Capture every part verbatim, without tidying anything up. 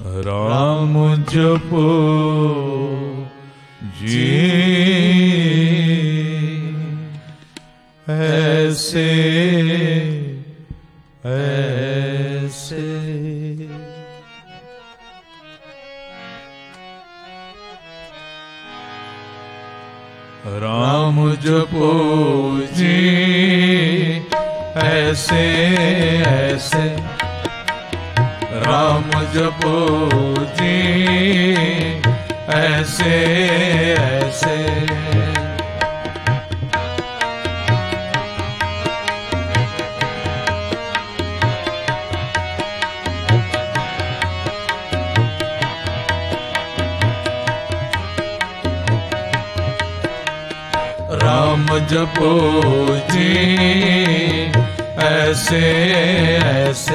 राम जपो जी ऐसे ऐसे। राम जपो जी ऐसे ऐसे। राम जपो जी ऐसे ऐसे। राम जपो जी ऐसे ऐसे।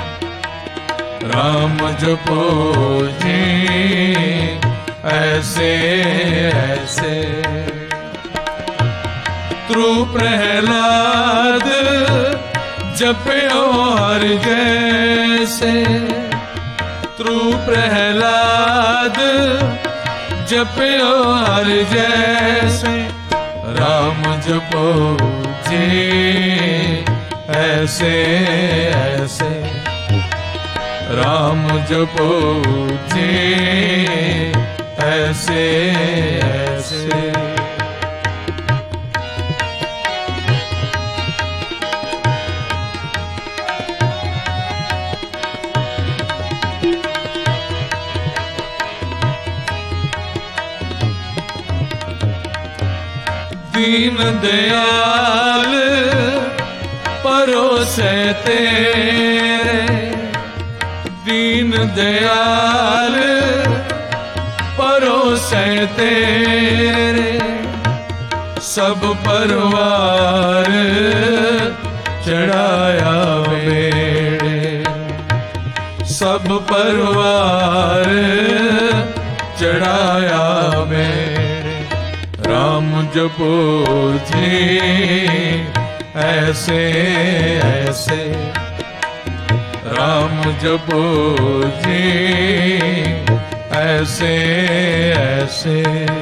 राम जपो जी ऐसे ऐसे। त्रु प्रहलाद जपयो हर जैसे। त्रु प्रहलाद जपयो हर जैसे। राम जपो जी ऐसे ऐसे। राम जपो जी ऐसे ऐसे। दीन दयाल परोसे तेरे। दीन दयाल परोसे तेरे। सब परवार चढ़ाया बेड़े। सब परवार चढ़ाया बेड़े। राम जपो जी ऐसे ऐसे। राम जपो जी ऐसे ऐसे।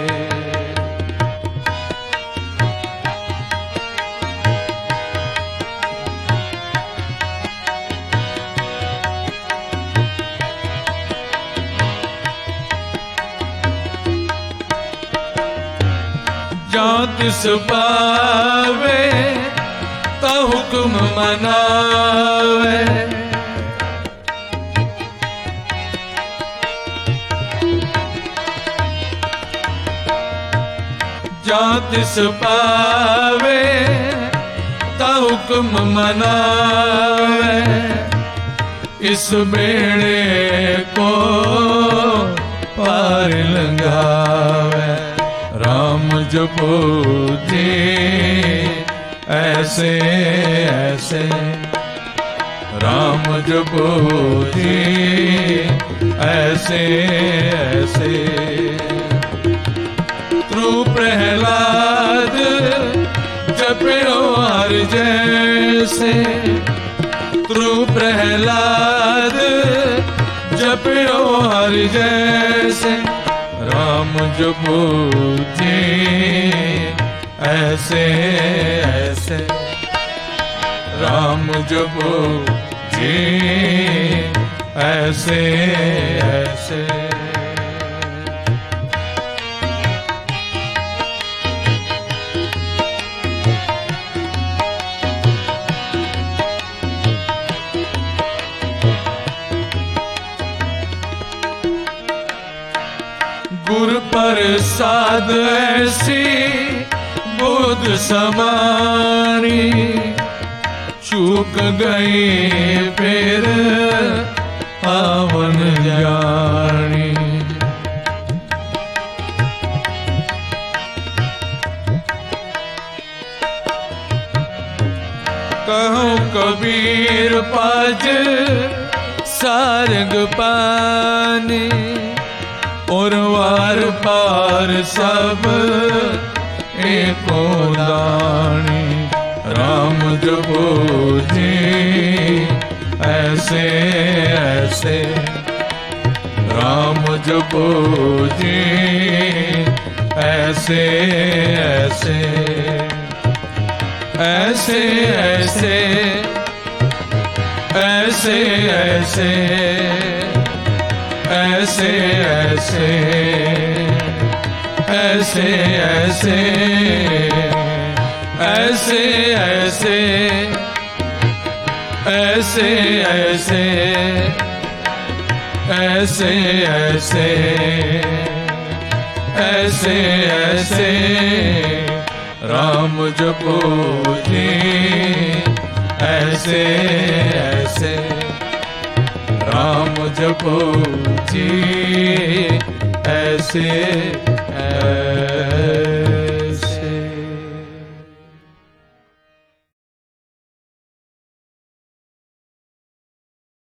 जहाँ तिस पावे ता हुक्म मनावे। जहाँ तिस पावे ता हुक्म मनावे। इस बेड़े को पार लंघावे। राम जपो जी ऐसे ऐसे। राम जपो जी ऐसे ऐसे। त्रु प्रहलाद जपयो हर जैसे। त्रु प्रहलाद जपयो हर जैसे। राम जपो जी ऐसे ऐसे। राम जपो जी ऐसे ऐसे। गुर प्रसाद ऐसी बुध समानी। चूक गई फिर पावन जानी। कहो कबीर पाज सारंग पानी। और वार पार सब एको दानी। राम जपो जी ऐसे ऐसे। राम जपो जी ऐसे ऐसे ऐसे ऐसे ऐसे ऐसे ऐसे ऐसे ऐसे ऐसे ऐसे ऐसे ऐसे ऐसे ऐसे ऐसे ऐसे ऐसे राम जपो जी ऐसे ऐसे राम जपो जी ऐसे ऐसे